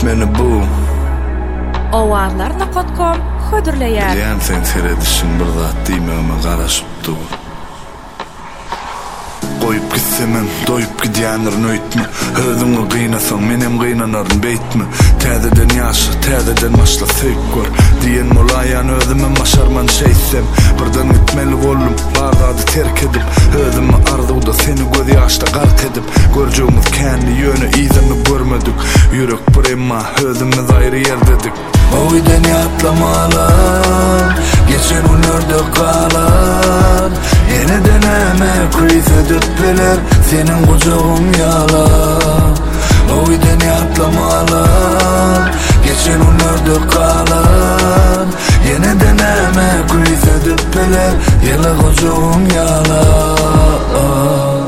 etmeni bu. Owarlar.com hödürleýär. Ýan sen seredişin bir zat diýmegime garaşypdy. Goýup gitsemem, doýup gidýänlerini öýtme. Özüňi gıynasaň, menem gynanarym beýtme. Täzeden ýaşa, täzeden başla söýgür. Diýen molaýan özüme maşarman şeýsem, birden gitmeli boldum, bagady terk edip. Özüme arzuwda seni göz ýaşda gark edip. Görjegimiz kendi ýöne izimi görmedik. Ýürek bir emma, özümiz aýry ýerdedik. Oýdan ýatlamalar, geçen günlerde kalan. Yeniden emek edip biler, senin kucağın yalan. Oýdan ýatlamalar, geçen günlerde kalan. Yeniden emek edip biler, yela kucağın yalan.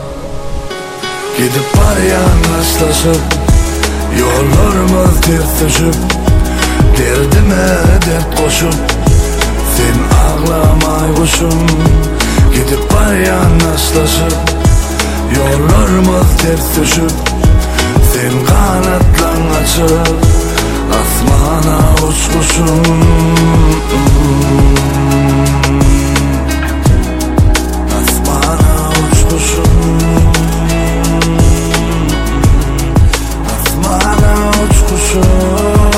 Gidip baryan rastlaşıp, yollarımız ters düşüp. Derdime dert koşup, sen ağlamay kuşum. Gidip baryan rastlaşıp, yollarımız ters düşüp. Sen kanatlan açıp, asmana uçkuşum. Asmana uçkuşum. Asmana uçkuşum.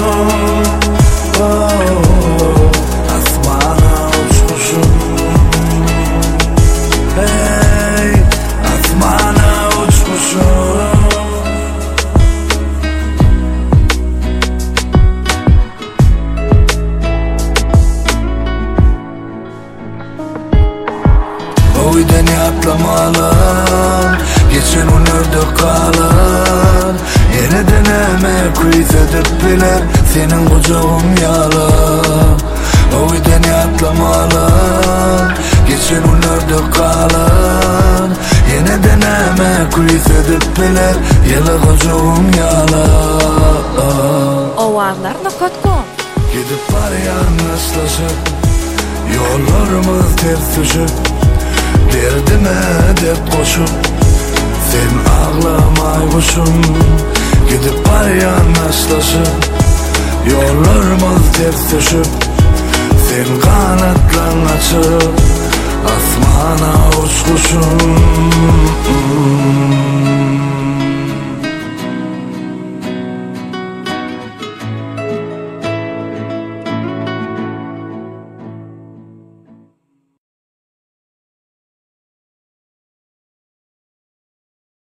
Oýdan ýatlamalar, geçen günlerde kalan. Yeniden emek edip biler, senin kucağın yalan. Oýdan ýatlamalar, geçen günlerde kalan. Yeniden emek edip biler, yela kucağın yalan. Owarlar.com Gidip baryan rastlaşıp, yollarımız ters düşüp. Derdime dert koşup, sen ağlamay kuşum. Gidip baryan rastlaşıp, yollarımız ters düşüp. Sen kanatlan açıp, asmana uçkuşum.